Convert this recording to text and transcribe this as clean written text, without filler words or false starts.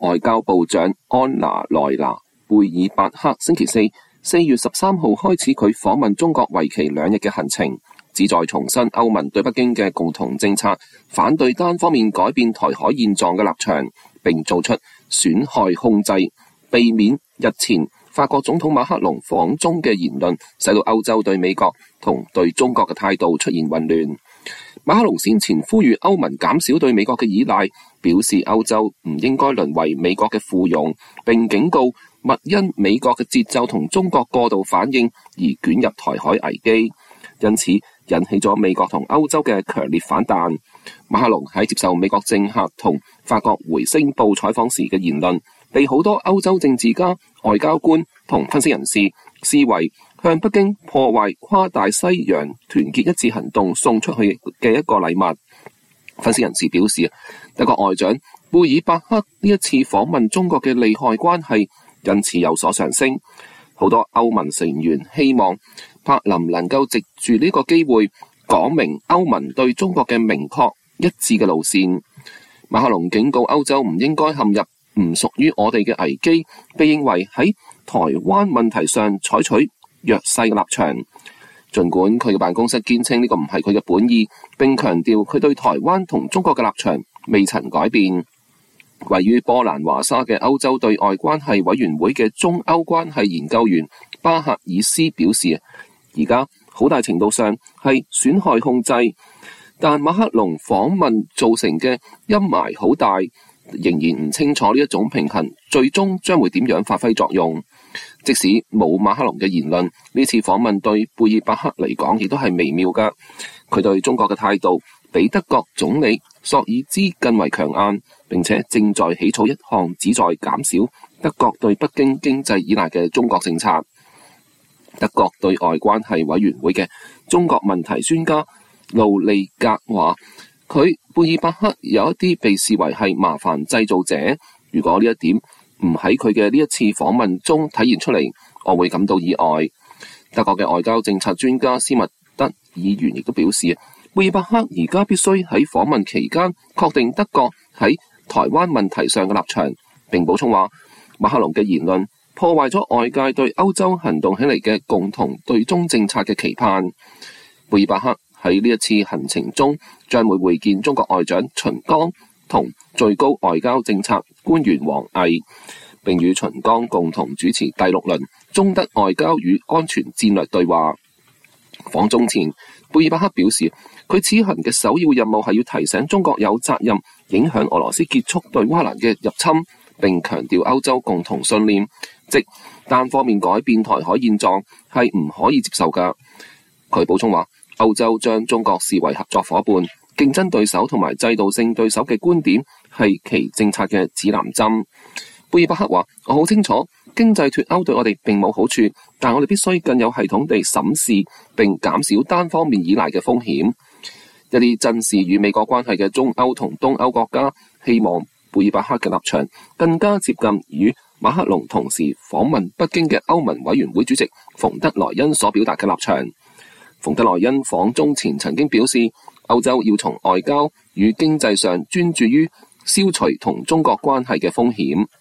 外交部長安娜萊娜貝爾伯克星期4月13號開始佢訪問中國為期2日嘅行程，旨在重申歐盟對北京嘅共同政策，反對單方面改變台海現狀嘅立場，並做出損害控制，避免日前法國總統馬克龍訪中嘅言論使到歐洲對美國同對中國嘅態度出現混亂。馬克龍先前呼籲歐盟減少對美國嘅依賴，表示歐洲唔應該淪為美國嘅附庸，並警告勿因美國嘅節奏同中國過度反應而捲入台海危機，因此引起咗美國同歐洲嘅強烈反彈。馬克龍喺接受美國政客同法國回聲報採訪時嘅言論，被好多歐洲政治家、外交官同分析人士視為向北京破壞跨大西洋團結一致行動送出去嘅一個禮物。分析人士表示，德國外長貝爾伯克呢一次訪問中國嘅利害關係因此有所上升。好多歐盟成員希望柏林能夠藉住呢個機會講明歐盟對中國嘅明確一致嘅路線。馬克龍警告歐洲唔應該陷入唔屬於我哋嘅危機，被認為喺台灣問題上採取弱勢嘅立場。儘管佢嘅辦公室堅稱呢個唔係佢嘅本意，並強調佢對台灣同中國嘅立場未曾改變。位於波蘭華沙嘅歐洲對外關係委員會嘅中歐關係研究員巴赫爾斯表示，而家好大程度上係損害控制，但馬克龍訪問造成嘅陰霾好大，仍然唔清楚呢一種平衡最終將會點樣發揮作用。即使冇馬克龍嘅言論，呢次訪問對貝爾伯克嚟講亦都係微妙㗎。佢對中國嘅態度比德國總理朔爾茲更為強硬，並且正在起草一項旨在減少德國對北京經濟依賴嘅中國政策。德國對外關係委員會嘅中國問題專家盧利格話，佢貝爾伯克有一啲被視為係麻煩製造者，如果呢一點唔喺佢嘅呢一次訪問中體現出嚟，我會感到意外。德國嘅外交政策專家斯密德議員亦都表示，貝爾伯克而家必須喺訪問期間確定德國喺台灣問題上嘅立場，並補充話，馬克龍嘅言論破壞咗外界對歐洲行動起嚟嘅共同對中政策嘅期盼。貝爾伯克喺呢一次行程中將會會見中國外長秦剛同最高外交政策官員王毅，並與秦剛共同主持第6輪中德外交與安全戰略對話。訪中前，貝爾伯克表示，佢此行嘅首要任務係要提醒中國有責任影響俄羅斯結束對烏克蘭嘅入侵，並強調歐洲共同信念，即單方面改變台海現狀係唔可以接受㗎。佢補充話，歐洲將中國視為合作夥伴、競爭對手同埋制度性對手嘅觀點係其政策嘅指南針。貝爾伯克話，我好清楚經濟脫歐對我哋並冇好處，但我哋必須更有系統地審視並減少單方面依賴嘅風險。一啲珍視與美國關係嘅中歐同東歐國家希望貝爾伯克嘅立場更加接近與馬克龍同時訪問北京嘅歐盟委員會主席馮德萊恩所表達嘅立場。馮德萊恩訪中前曾經表示，歐洲要從外交與經濟上專注於消除同中國關係嘅風險。